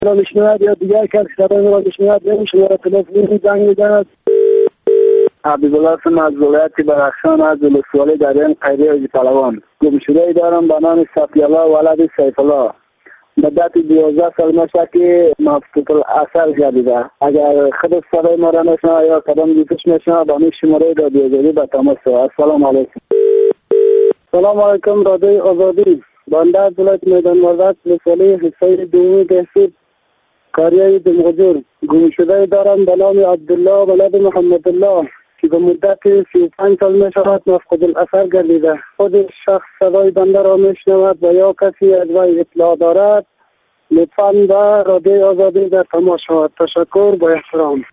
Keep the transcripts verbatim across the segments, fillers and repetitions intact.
را میشنود یا دیگر کسی صدای را میشنود یا شماره تلفنی زنگ میزند. عبدالله هستم از ولایت بدخشان، از ولسوالی در این قریه حاجی پهلوان. گمشده ای دارم به نام صفی الله ولد سیف الله. مدت دوازده سال میشه که مفقود الاثر گردیده. اگر خود صدای ما را نشنوه یا قدم دیتش میشنوه با این شماره رادیو آزادی به تماس شود. السلام علیکم. سلام علیکم رادیو آزادی. بنده از ولایت میدان وردک ولسوالی حصه دومی تحصیل قریه دمغجور. گمشده دارم به نام عبدالله ولد محمد الله که به مدت سی و پنج سال می شود مفقود الاثر گردیده. خود شخص صدای بنده را می شنود و یا کسی از وی اطلاع دارد لطفاً به رادیو آزادی در تماس شود. تشکر، با احترام.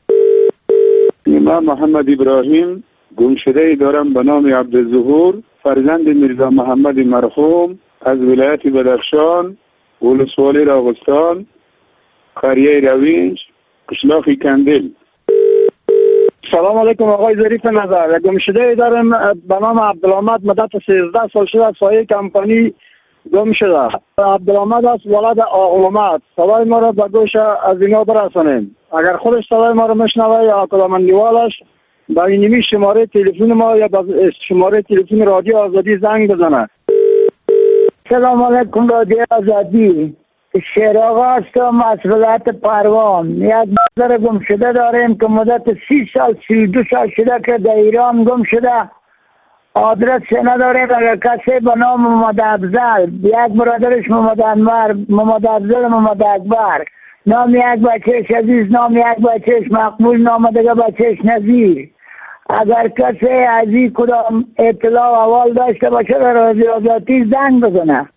من محمد ابراهیم گمشده دارم به نام عبدالظهور فرزند میرزا محمد مرحوم از ولایت بدخشان، ولسوالی راغستان، قریه روینج، قشلاق کندل. سلام علیکم آقای ظریف نظر. گمشده دارم به نام عبدالحمد مدت سیزده سال شده سایه کمپانی گم شده. عبدالحمد است ولد آقا محمد. صدای ما را به گوش از اینا برسانیم. اگر خودش صدای ما را میشنوه یا کدامندیوالش به اینمی شماره تلفن ما یا به شماره تلفن رادیو آزادی زنگ بزنه. سلام علیکم رادیو آزادی. شیر آقا هستم از ولایت پروان. یک برادر گم شده داریم که مدت سی سال سی دو سال شده که در ایران گم شده. آدرس نداریم. اگر کسی به نام محمد افضل، یک برادرش محمد انور، محمد افضل، محمد اکبر، نام یک بچهش عزیز، نام یک بچهش مقبول، نام دیگه بچهش نظیر. اگر کسی از این کدام اطلاع و احوال داشته باشه در رادیو آزادی زنگ بزنه.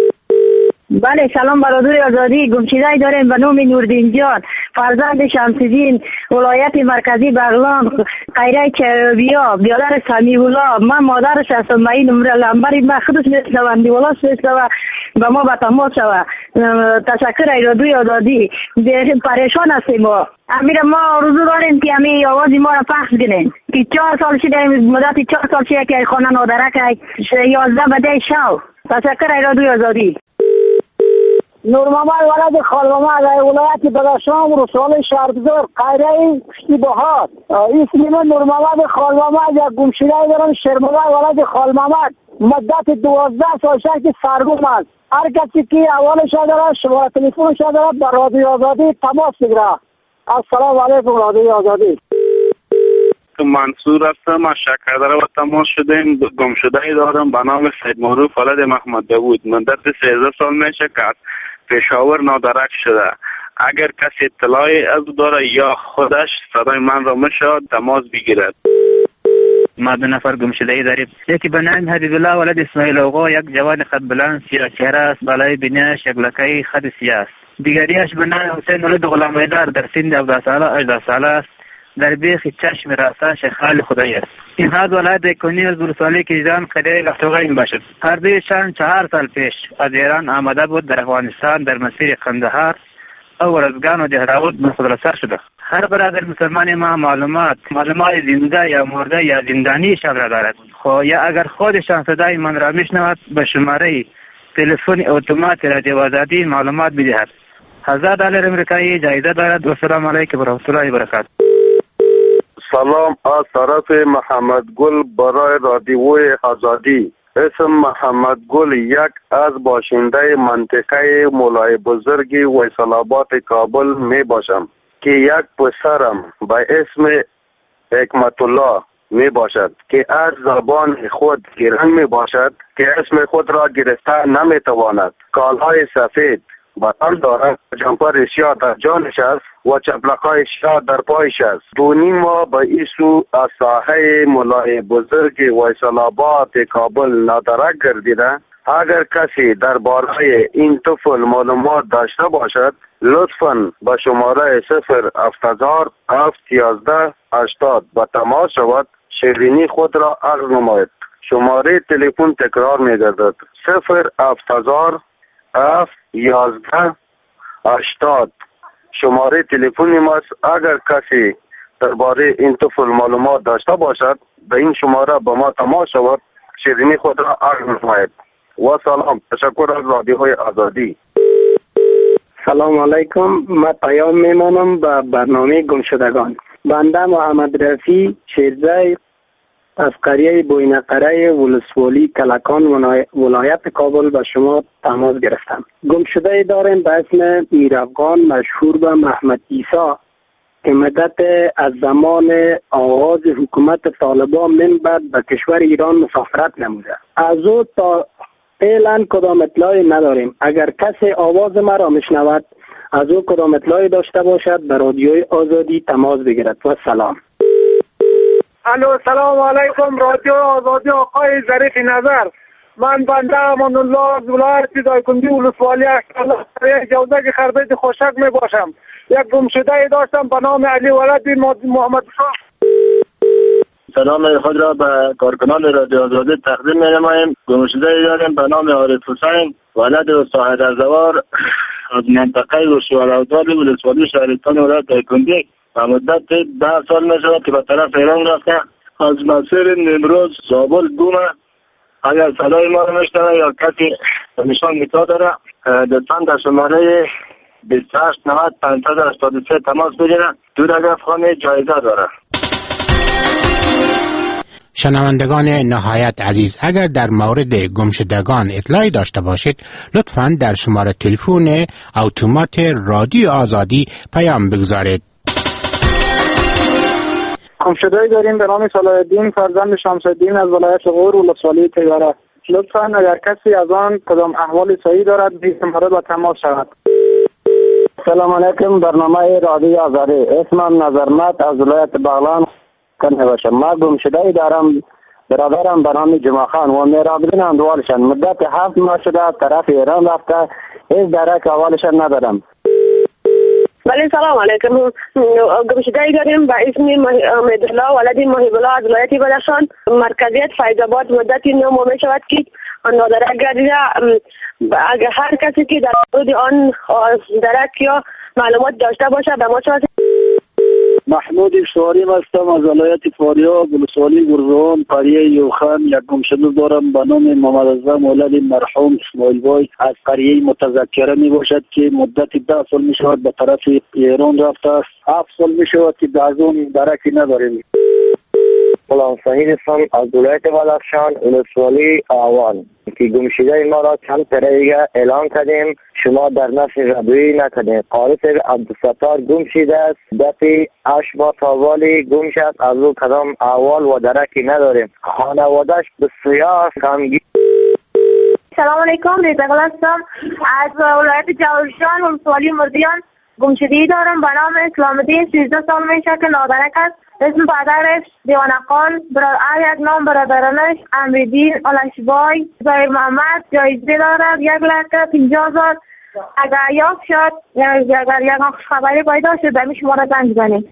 بله سلام برادر آزادی. گمشده داریم به نام نوردین جان فرزند شمس‌الدین ولایت مرکزی بغلان قریه چربیا بیادر سمیع الله. من مادرش هستم. من این نمره لنبری من خودش میشنوم دیولاس میشنوم به ما به تماس شود. تشکر ای رادیو آزادی. پریشان هستیم ما. امیر ما روزو داریم که امی آوازی ما را پخش کنیم که چهار سال شده مدت چهار سال شده که خانه نادرک یازده بده شو. تشکر ای رادیو آزادی. نور محمد ولد خال محمد ولایت بدخشان ولسوالی شهربزرگ قریه کشتی بهار. اسم من نور محمد خال محمد. یک گمشده دارم شیرملا ولد خال محمد مدت دوازده سال شده که سرگم است. هر کسی که اولش داره شماره تلفنش داره به رادیو آزادی تماس بگیره. السلام علیکم رادیو آزادی. منصور هستم از شکردره و تماس شدیم. گمشده دارم به نام سید معروف ولد محمد داوود. مدت سیزده سال میشه که از پشاور نادرک شده. اگر کسی اطلاعی از داره یا خودش صدای من را میشود تماس بگیرد. ما دو نفر گمشده داریم. یکی به نام حبیب الله ولد اسماعیل آقا، یک جوان خط بلند سیاه چهره است، بالای بینیش یک لکه خط سیاه است. دیگریش به نام حسین ولد غلام حیدر در سن هفده ساله هجده ساله است، در بیخ چشم راسته شیخ خال خدایی است. این حد ولایت کنی از ولسوالی کیجان قریه لختوغه باشد. هر دویشان چهار سال پیش از ایران آمده بود در افغانستان در مسیر قندهار او رزگان و دهراود مخدرسر شده. هر برادر مسلمان ما معلومات معلومات زنده یا مرده یا زندانیشان را دارد. خو یا اگر خودشان صدای من را میشنود به شماره تلفن اتومات رادیو آزادی معلومات بدهد. هزار دلار امریکایی جایزه دارد. و السلام علیکم و رحمت الله و برکاته. سلام از طرف محمد گل برای رادیوی آزادی. اسم محمد گل یک از باشنده منطقه مولای بزرگی ویصل آباد کابل می باشم که یک پسرم به اسم حکمت الله می باشد که از زبان خود گران می باشد که اسم خود را گرفته نمی تواند. کالهای سفید بدن دارد، جمپر سیاه در جانش است و چپلک‌های سیاه در پایش است. دو نیم ماه به ایسو از ساحه مولای بزرگ ویصل آباد کابل نادرک گردیده. اگر کسی درباره این طفل معلومات داشته باشد لطفاً به شماره صفر هفت هزار هفت یازده هشتاد به تماس شود. شیرینی خود را عرض نماید. شماره تلفن تکرار می‌گردد: صفر هفت هزار هفت یازده هشتاد. شماره تلفن ماست. اگر کسی درباره این طفل معلومات داشته باشد به این شماره به ما تماس شود. شیرینی خود را عرض نماید. و سلام. تشکر از رادیوی آزادی. سلام علیکم. من پیام میمانم به برنامه گمشدگان. بنده محمد رفی شیرزی از قریه بوینقره ولسوالی کلکان ولایت کابل به شما تماس گرفتم. گمشده داریم به اسم میرافغان مشهور به محمد عیسی که مدت از زمان آغاز حکومت طالبان من بعد به کشور ایران مسافرت نموده. از او تا فعلا کدام اطلاعی نداریم. اگر کسی آواز مرا میشنود از او کدام اطلاعی داشته باشد به رادیوی آزادی تماس بگیرد. و سلام. الو سلام علیکم. رادیو آزادی آقای ظریف نظر. من بنده امان الله از ولایت دایکنډي ولسوالی اشتراک جوزک خربیت خوشک می باشم. یک گمشده ای داشتم به نام علی ولد محمد شاه. سلام خود را به کارکنان رادیو آزادی تقدیم می نماییم. گمشده ای داریم به نام عارف حسین ولد استاد ارزوار از منطقه ولسوالی ولسوالی شهرستان ولایت دایکنډي و مدت ده سال می شود که به طرف ایران رفته. از مسیر نیمروز زابل گومه. اگر صدای ما رو میشنوه یا کسی نشان میتا داره لطفاً در شماره بیست و هشت نود پانصد و هشتاد و سه تماس بگیره. دور اگر خانه جایزه داره. شنوندگان نهایت عزیز، اگر در مورد گمشدگان اطلاعی داشته باشید لطفاً در شماره تلفن اتومات رادیو آزادی پیام بگذارید. گمشده‌ای داریم به نام صلاح الدین فرزند شمس الدین از ولایت غور ولسوالی تیوره. لطفاً اگر کسی از آن کدام احوال صحیح دارد به شماره با تماس شود. سلام علیکم. برنامه رادیو آزادی. اسمم نظرمت از ولایت بغلان کنه باشم. ما گمشده‌ای دارم. برادرم به نام جمعه خان و میرابطین اندوالشن مدت هفت ماه شده طرف ایران رفته. هیچ درک احوالشن ندارم. بله سلام علیکم. گمشده‌ای داریم به اسم امیدالله ولد محب الله از ولایت بدخشان. مرکزیت فیض آباد. مدتی نه ماه می شود که نادرک گردیده. اگر هر کسی که در مورد آن درک یا معلومات داشته باشه به ما چه. محمود سواریم هستم از ولایت فاریاب ولسوالی گرزوان قریه یوخان. یک گمشده دارم به نام محمد اعظم ولد مرحوم اسماعیل بای از قریه متذکره می باشد که مدت ده سال می شود به طرف ایران رفته است. هفت سال می شود که از اون درکی نداریم. سلام صحیح هستم از ولایت بدخشان ولسوالی آوان که گمشده ما را چند طریقه اعلان کردیم. شما در نشر رادیویی نکردیم. قارس عبدالستار گم شده است. دفعه هشت ماه تاوالی گم شد. از او کدام احوال و درکی نداریم. خانواده‌اش بسیار غمگین. سلام علیکم. ریزگل هستم از ولایت جوزجان ولسوالی مردیان. گمشده‌ای دارم به نام اسلام الدین. سیزده سال میشه که نادرک است. اسم پدرش دیوانقان، یک نام برادرانش امیدین، آلشبای، زایر محمد. جایزه دارد یک لکه پینجا هزار. اگر یافت شد اگر یک خبری پیدا شد به می شما را زنگ بزنید.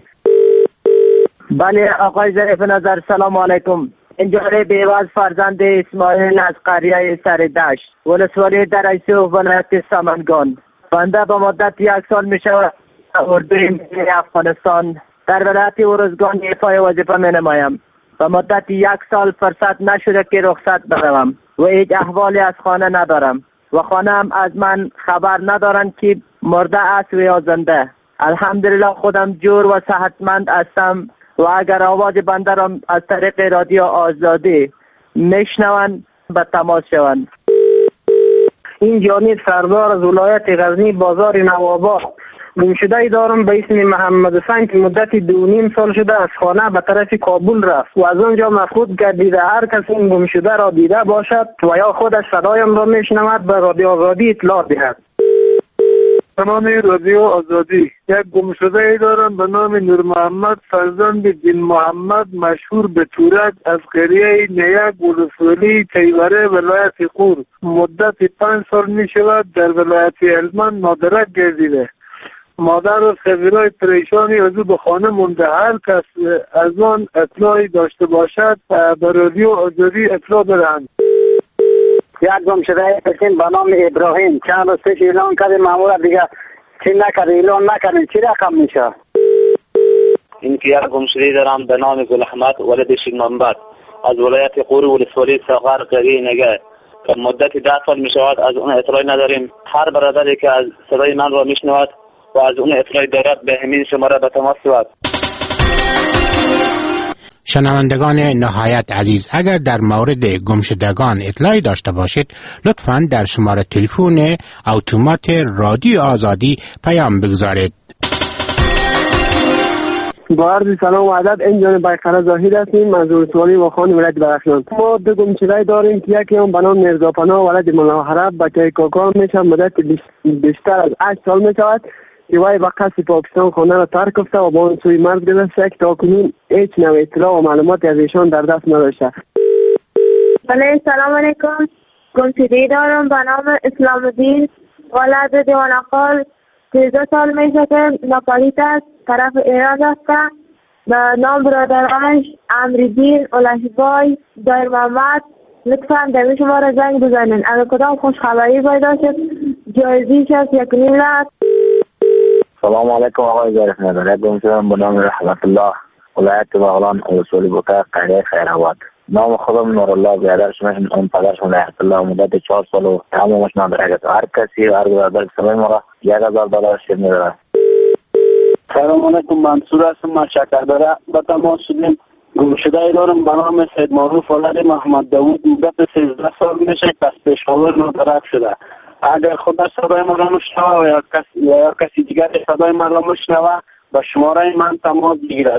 بله آقای ظریف نظر. سلام علیکم. اینجا بیواز فرزند اسماعیل از قریه سردشت ولسوالی در ایسوف ولایت سمنگان. بنده به مدت یک سال می شود اردوی ملی افغانستان در ولایت ارزگان ایفای وظیفه می نمایم. به مدت یک سال فرصت نشده که رخصت بروم و هیچ احوالی از خانه ندارم و خانه هم از من خبر ندارند که مرده است و یا زنده. الحمدلله خودم جور و صحتمند هستم و اگر آواز بنده را از طریق رادیو آزادی میشنوند به تماس شوند. این جانب سردار از ولایت غزنی بازار نواباد. گمشده‌ای دارم به اسم محمد حسین که مدت دو نیم سال شده از خانه به طرف کابل رفت و از آنجا مفقود گردیده. هر کسی این گمشده را دیده باشد و یا خودش صدایم را میشنود به رادیو آزادی اطلاع دهد. به نام رادیو آزادی. یک گمشده‌ای دارم به نام نور محمد فرزند دین محمد مشهور به تورک از قریه نیک ولسوالی تیوره ولایت غور. مدت پنج سال می شود در ولایت هلمند نادرک گردیده. مادر و خبیرای پریشانی از او به خانه مونده. هر کس از آن اطلاعی داشته باشد به رادیو آزادی اطلاع بدهند. یک گمشده پسین به نام ابراهیم چند روز پیش اعلان کرده مامور دیگه چی نکرده اعلان نکرده چی رقم میشه؟ این که یک گمشده دارم به نام گل احمد ولد شیخ محمد از ولایت غور ولسوالی ساغر قریه نگه. مدت ده سال می شود از اون اطلاعی نداریم. هر برادری که از صدای من را می شنود و از اون اطلاعی دارد به همین شماره به تماس شود. شنوندگان نهایت عزیز، اگر در مورد گمشدگان اطلاعی داشته باشید لطفاً در شماره تلفن اتومات رادیو آزادی پیام بگذارید. با عرض سلام و ادب، این جانب بیقرار زاهد هستیم، منظور سوالی و خان ولایت بدخشان. ما دو گمشده داریم که یکی هم به نام میرزا پناه ولد ملاحرب بچه کاکا میشه، مدت بیشتر از هشت سال میشود که وی به قصد پاکستان خانه را ترک کرده و با اون سوی مرز گذشته که تاکنون هیچ نوع اطلاع و معلوماتی از ایشان در دست نداشته. بله سلام علیکم. گمشده‌ای دارم به نام اسلام الدین ولد دیوانقال، سیزده سال میشه که ناپالیت است، طرف ایران رفته. به نام برادرانش امریدین، اولشبای، دایر محمد، لطفاً در شماره زنگ بزنین. اگر کدام خوش خبری پیدا شد جایزیش از یک نیم لک. سلام علیکم آقای زارف نداره. گمشدم به نام رحمت الله ولایت بغلان اصولی بوتا قریه خیرآباد. نام خودم نورالله بیادرش میشن، اون پدرش رحمت الله مدت چهار سال و تمامش نداره. هر کسی هر برادر سلام مرا یک هزار دلار شد میداره. سلام علیکم، منصور هستم، من شکردره به تماس شدیم. گمشده دارم به نام سید معروف ولد محمد داوود، مدت سیزده سال میشه که از پشاور نادرک شده. اگر خودش صدای من را مشنوه یا کسی یا کسی دیگر صدای من را مشنوه با شماره من تماس بگیرد.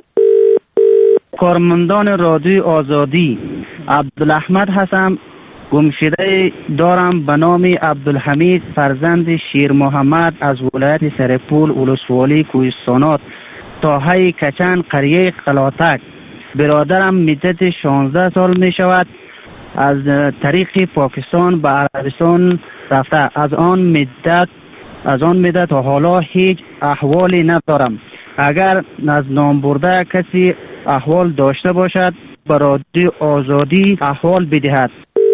کارمندان رادیو آزادی، عبدالاحمد هستم. گمشده دارم به نام عبدالحمید فرزند شیر محمد از ولایت سرپول ولسوالی کوهستانات ساحه کچن قریه قلاتک. برادرم مدت شانزده سال می شود از طریق پاکستان به عربستان رفته. از آن مدت از آن مدت و حالا هیچ احوالی ندارم. اگر از نام برده کسی احوال داشته باشد به رادیو آزادی احوال بدهد.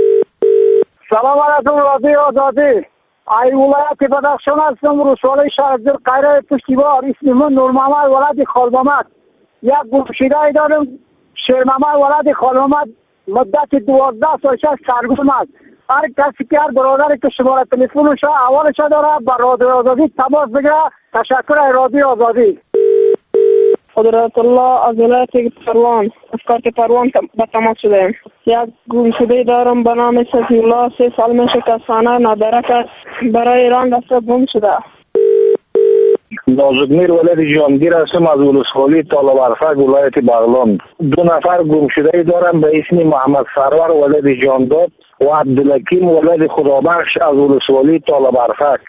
سلام علیکم رادیو آزادی. ای ولایت بدخشان هستم، ولسوالی شهردل قریه پشتیبان. اسم من نور محمد ولد خالمحمد. یک گمشده دارم شیر محمد ولد خالمحمد، مدت دوازده سال سرگرم است. هر کسی که هر برادری که شماره تلفنش اولش داره با رادیو آزادی تماس بگیره. تشکر رادیو آزادی. قدرت الله از ولایت پروان از کارت پروان به تماس شده. یک گمشده دارم به نام صفی الله، سه سال میشه که خانه نادرک است، برای ایران رفته گم شده. نازکمیر ولد جهانگیر هستم از ولسوالی طالبرفک ولایت بغلان. دو نفر گمشده دارم به اسم محمد سرور ولد جهانداد و عبدالحکیم ولد خدابخش از ولسوالی طالبرفک.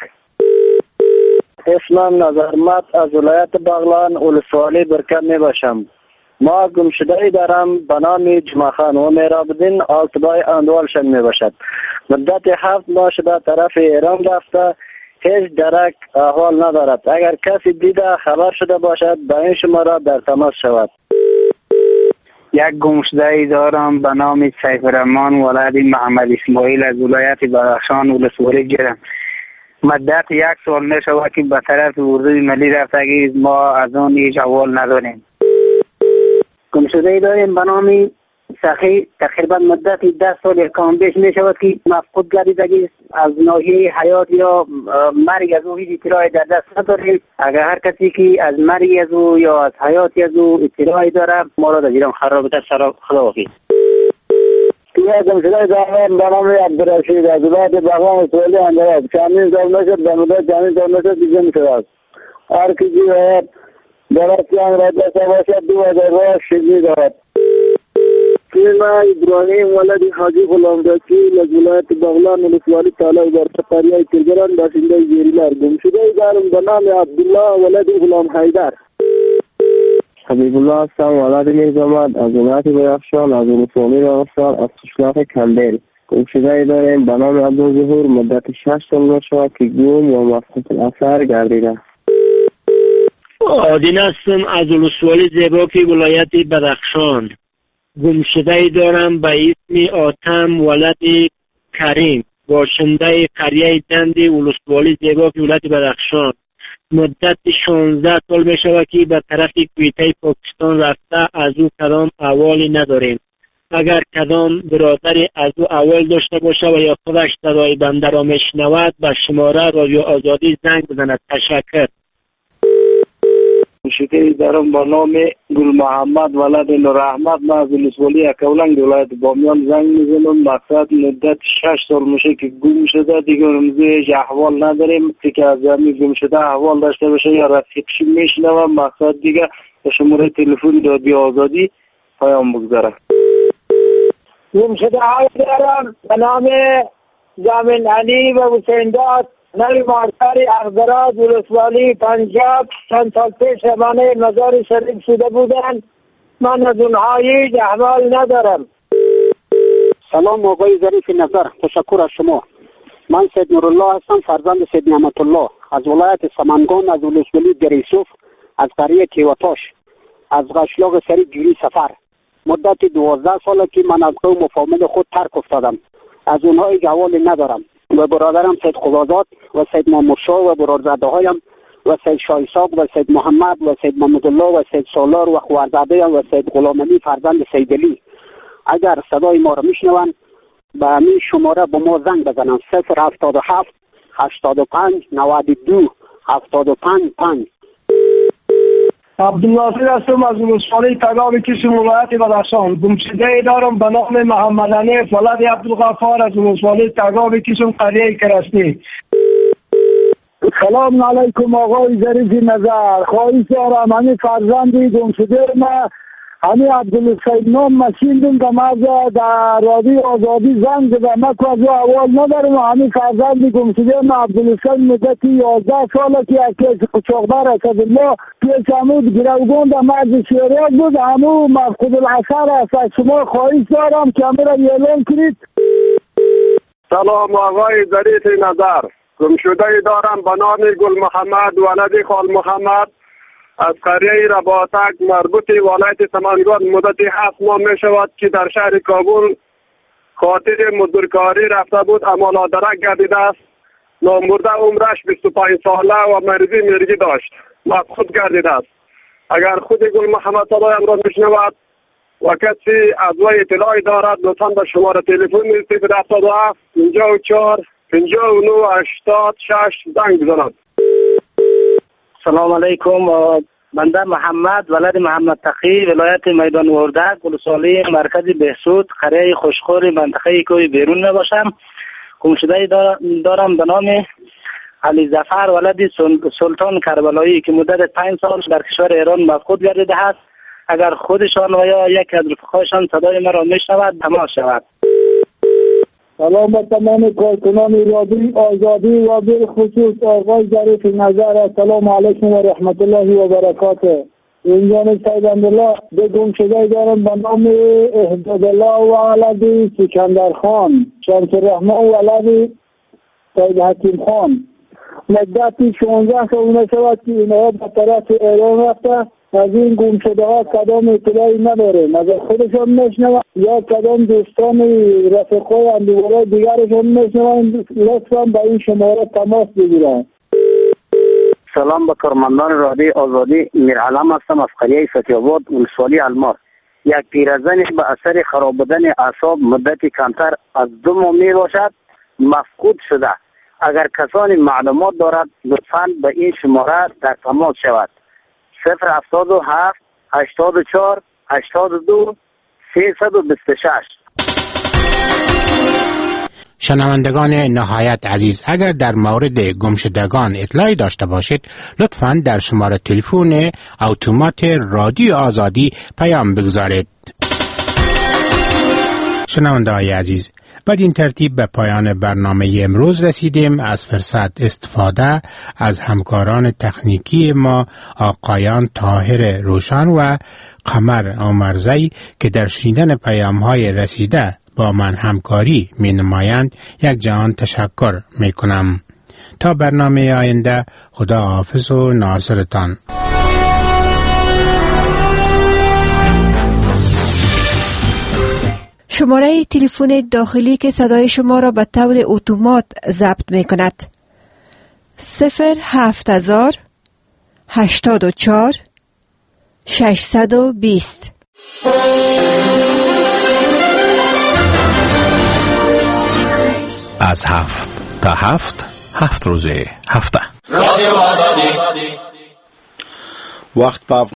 اسمم نظرمت از ولایت بغلان ولسوالی برکت می باشم. ما گمشده دارم به نام جمعخان و میرابدین آلتبای اندوالشن می باشد. مدت هفت ماه شده طرف ایران رفته، هیچ درک احوال ندارد. اگر کسی دیده خبر شده باشد به این شماره در تماس شود. یک گمشده دارم به نام سیف الرحمن ولد محمد اسماعیل از ولایت بدخشان ولسوالی گیرم. مدت یک سال می شود که به طرف اردوی ملی رفتگی، ما از آن هیچ احوال نداریم. گمشده داریم به نام سخی، تقریبا مدت ده سال کم بیش می شود که مفقود گردیدگی، از ناحیه حیات یا مرگ از او هیچ اطلاعی در دست نداریم. اگر هر کسی که از مرگ از او یا از حیات از او اطلاعی داره ما را در ایران خراب بده. خدا حافظ. یک گمشده دارم به نام عبدالرشید از ولایت بغلان اصولی اندراب. چندین سال میشد به مدت چندین سال میشد دیگه میشود. هر کسی باید درستی هم را داشته باشد دو هزار راه شدی دارد. من ابراهیم ولد حاجی غلامرسی از ولایت بغلان ولسوالی طالب برده قریه کرگران باشنده زیریلر. گمشده دارم به نام عبدالله ولد غلام حیدر. حبیب الله هستم ولد میرزامد از ولایت بدخشان از ولسوالی راغستان از قشلاق کندل. گمشده داریم به نام عبدالظهور، مدت شش سال میشود که گم و مفقود الاثر گردیده. عادل هستم از ولسوالی زیباکی ولایت بدخشان. گمشده دارم به اسم آتم ولد کریم، باشنده قریه دندی ولسوالی زیباکی ولایت بدخشان. مدت شانزده سال می شود که به طرف کویته پاکستان رفته، از او کدام احوالی نداریم. اگر کدام برادری از او اول داشته باشه و یا خودش صدای بنده را میشنود به شماره رادیو آزادی زنگ بزند. تشکر. گمشده دارم با نام گل محمد ولد نور احمد. من از ولسوالی اکولنگ ولایت بامیان زنگ میزنم. مقصد مدت شش سال میشه که گم شده، دیگه رمزی احوال نداریم که از همین گم شده احوال داشته باشه یا رفیقشی میشنوم. مقصد دیگه به شماره تلفن رادیو آزادی پیام بگذارم. گم شده های دارم به نام جامن علی و حسین داد نوی مارتاری اخبرات ولسوالی پنجاب. چند سال پیش روانه مزار شریف شده بودن. من از اونها هیچ احوال ندارم. سلام آقای ظریف نظر، تشکر از شما. من سید نورالله هستم، فرزند سید نعمت الله از ولایت سمنگان، از ولسوالی دریسوف، از قریه کیواتاش، از قشلاق سری جوری سفر. مدت دوازده ساله که من از قوم و فامیل خود ترک افتادم. از اونها هیچ احوالی ندارم. و برادرم سید خدازاد و سید مامورشاه و برادرزاده هایم و سید شایساق و سید محمد و سید محمد الله و سید سالار و خوارزاده و سید غلام علی فرزند سید علی اگر صدای ما را میشنون به همین شماره با ما زنگ بزنن. صفر هفتاد و هفت هشتاد و پنج نود و دو هفتاد و پنج پنج. عبدالناصر هستم از ولسوالی تگاب کشم ولایت بدخشان. گمشده دارم به نام محمد حنیف ولد عبدالغفار از ولسوالی تگاب کشم قریه کرسنی. سلام علیکم آقای ظریف نظر. خواهش دارم همین فرزندی گمشده ما همین عبدالسید نام مشیندیم که ما در رادیو آزادی زنگ زدم. ما که از او اول ندارم. همین فرزندی گمشده ما عبدالسید مدتی یازده ساله که یکی قچاقدار اسدالله پیش همود گروگون در مرز شیراز بود. همو مفقود الاثر است. از شما خواهش دارم که همه را اعلام کنید. سلام آقای ظریف نظر. گمشده دارم به نام گل محمد ولد خال محمد از قریه رباطک مربوط ولایت سمنگان. مدت هفت ماه می شود که در شهر کابل خاطر مزدورکاری رفته بود، اما نادرک گردیده است. نامبرده عمرش بیست و پنج ساله و مریضی مرگی داشت، مفقود گردیده است. اگر خود گل محمد صدایم را میشنود و کسی از وی اطلاعی دارد لطفا به شماره تلفن صفر هفتاد و هفت پنجاه و چهار پنجاه و نه هشتاد شش زنگ بزنند. سلام علیکم. بنده محمد ولد محمد تقی ولایت میدان وردک ولسوالی مرکز بهسود قریه خوشخور منطقه کوی بیرون می باشم. گمشده دارم به نام علی ظفر ولد سلطان کربلایی که مدت پنج سال در کشور ایران مفقود گردیده است. اگر خودشان و یا یک از رفقایشان صدای مرا میشنود تماس شود. سلام به تمام کارکنان رادیو آزادی و به خصوص آقای ظریف نظر. السلام علیکم و رحمت الله و برکاته. اینجا سید الله به گمشده دارم به نام احدادالله ولد سکندر خان، شمس الرحمن ولد سید حکیم خان. مدتی شانزده سال میشود که اینها به طرف ایران رفته. از این گمشده ها کدام اطلاعی نداریم. از خودشان میشنوند یا کدام دوستان رفقای اندوگرهای دیگرشان میشنوند لطفا به این شماره تماس بگیرند. سلام به کارمندان رادیو آزادی. میرعلم هستم از قریه فتی‌آباد ولسوالی المار. یک پیرزن به اثر خراب بودن اعصاب مدتی کمتر از دو ماه می باشد مفقود شده. اگر کسانی معلومات دارد لطفا به این شماره در تماس شود. صفر هفتاد و هفت هشتاد و چهار هشتاد و دو سیصد و بیست و شش. شنوندگان نهایت عزیز، اگر در مورد گمشدگان اطلاعی داشته باشید لطفاً در شماره تلفن اتومات رادیو آزادی پیام بگذارید. شنوندگان عزیز، بدین ترتیب به پایان برنامه امروز رسیدیم. از فرصت استفاده از همکاران تکنیکی ما آقایان طاهر روشن و قمر آمرزی که در شنیدن پیام های رسیده با من همکاری می نمایند یک جهان تشکر می کنم. تا برنامه آینده، خدا حافظ و ناصرتان. شماره تلفن داخلی که صدای شما را به طور اتومات ضبط می کند صفر هفت هزار هشتاد و چهار ششصد و بیست. از هفت تا هفت هفت روز هفته. وقت په